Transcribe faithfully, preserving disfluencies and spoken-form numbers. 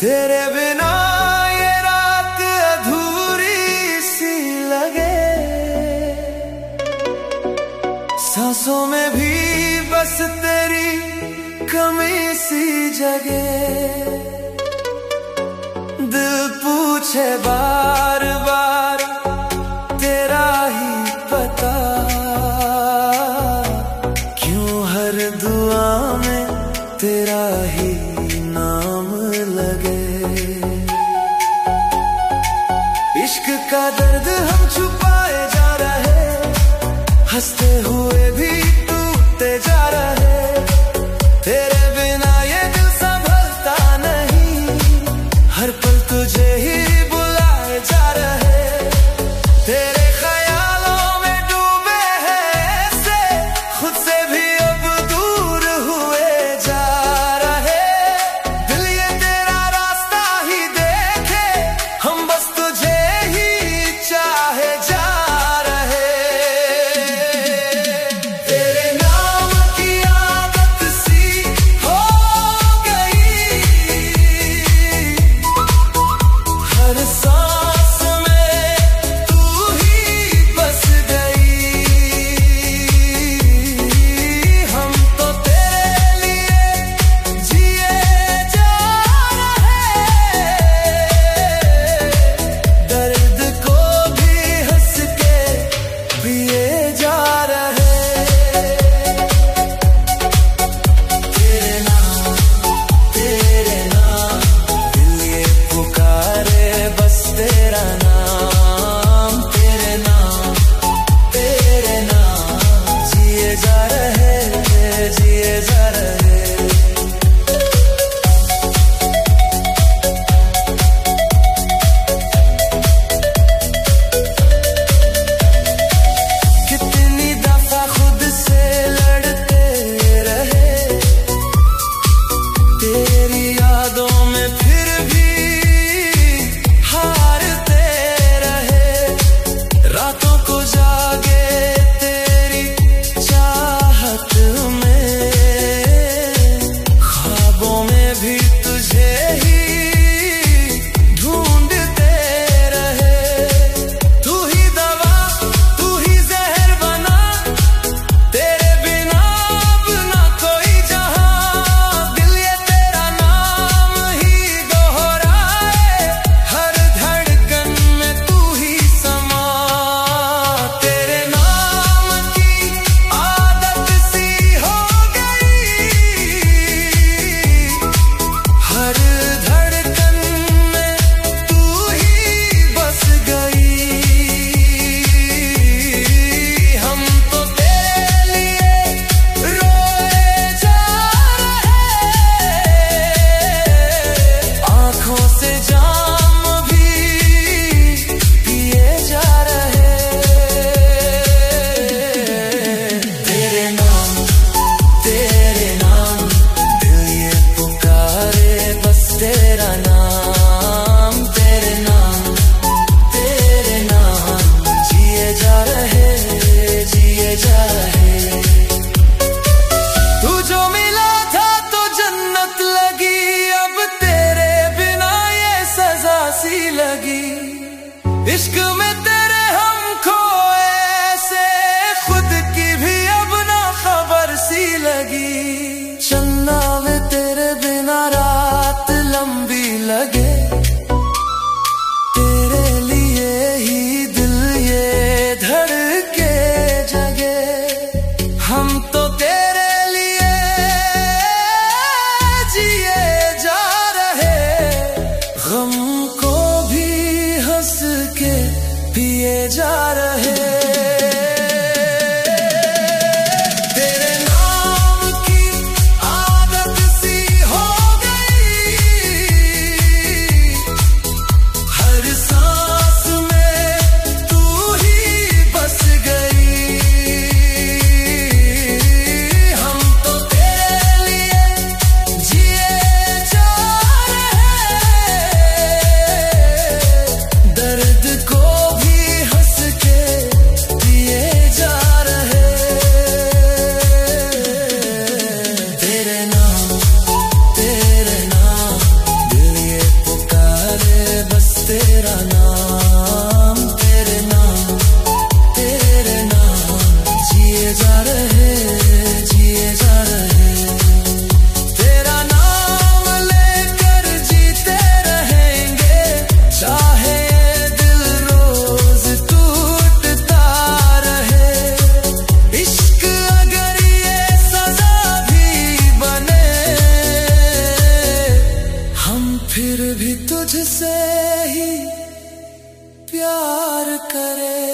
तेरे बिना ये रात अधूरी सी लगे, सांसों में भी बस तेरी कमी सी जगे। दिल पूछे बार बार तेरा ही पता, क्यों हर दुआ में तेरा ही नाम लगे। इश्क का दर्द हम छुपाए जा रहे, हंसते हुए भी टूटते जा रहे। तेरे बिना ये दिल संभलता नहीं, हर पल तुझे ही बुलाए जा रहे। तेरे ख्यालों में डूबे हैं ऐसे, खुद से भी अब दूर हुए जा रहे। दिल ये तेरा रास्ता ही देखे, हम बस तुझे ही चाहे जा रहे। तेरे नाम की आदत सी हो गई, हर सांस में तू ही बस गई। हम तो तेरे लिए जिए जा रहे, दर्द को भी हंस के पिए जा रहे। तेरे नाम तेरे नाम दिल ये पुकारे, बस तेरा नाम। तेरे नाम तेरे नाम जिए जा रहे, जिए जा रहे। कितनी दफा खुद से लड़ते रहे, तेरी यादों में फिर भी हारते रहे। रातों को जागे तेरी चाहत में, ख्वाबों में भी तुझे ही ढूंढते रहे। तू ही दवा तू ही जहर बना, तेरे बिना अब ना कोई जहां। दिल ये तेरा नाम ही दोहराए, हर धड़कन में तू ही समा। तेरे नाम की आदत सी हो गई, भी तुझसे ही प्यार करे।